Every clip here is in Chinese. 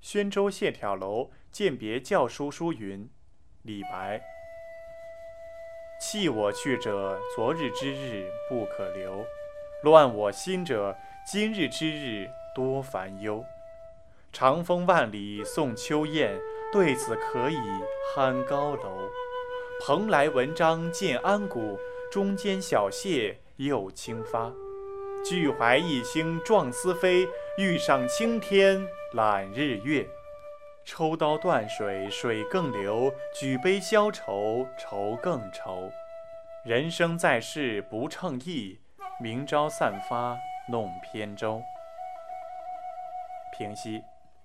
宣州谢眺楼饯别教书书云：李白。弃我去者，昨日之日不可留；乱我心者，今日之日多烦忧。长风万里送秋雁，对此可以酣高楼。蓬莱文章建安骨，中间小谢又清发。俱怀逸兴壮思飞，欲上青天揽日月。抽刀断水水更流，举杯消愁愁更愁。人生在世不称意，明朝散发弄扁舟。平息。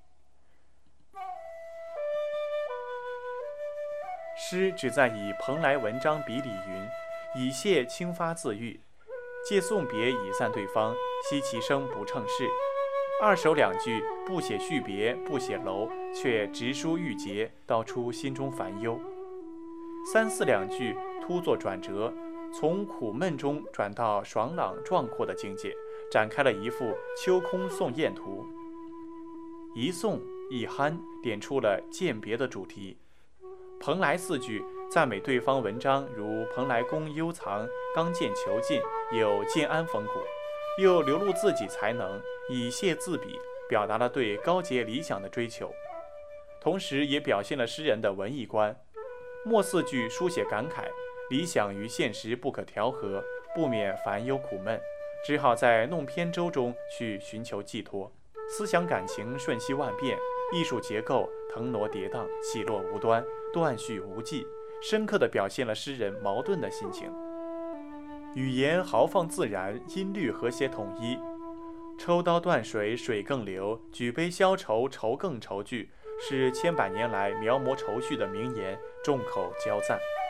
诗旨在以蓬莱文章比李云，以谢清发自喻，借送别以赞对方，惜其生不称事。二首两句不写续别，不写楼，却直抒郁结，道出心中烦忧。三四两句突作转折，从苦闷中转到爽朗壮阔的境界，展开了一幅秋空送雁图。一送一酣，点出了饯别的主题。蓬莱四句赞美对方文章如蓬莱宫幽藏，刚健遒劲，有建安风骨，又流露自己才能，以谢自比，表达了对高洁理想的追求，同时也表现了诗人的文艺观。末四句书写感慨，理想与现实不可调和，不免烦忧苦闷，只好在弄扁舟中去寻求寄托。思想感情瞬息万变，艺术结构腾挪跌宕，起落无端，断续无际，深刻地表现了诗人矛盾的心情。语言豪放自然，音律和谐统一。抽刀断水水更流，举杯消愁愁更愁句，是千百年来描摹愁绪的名言，众口交赞。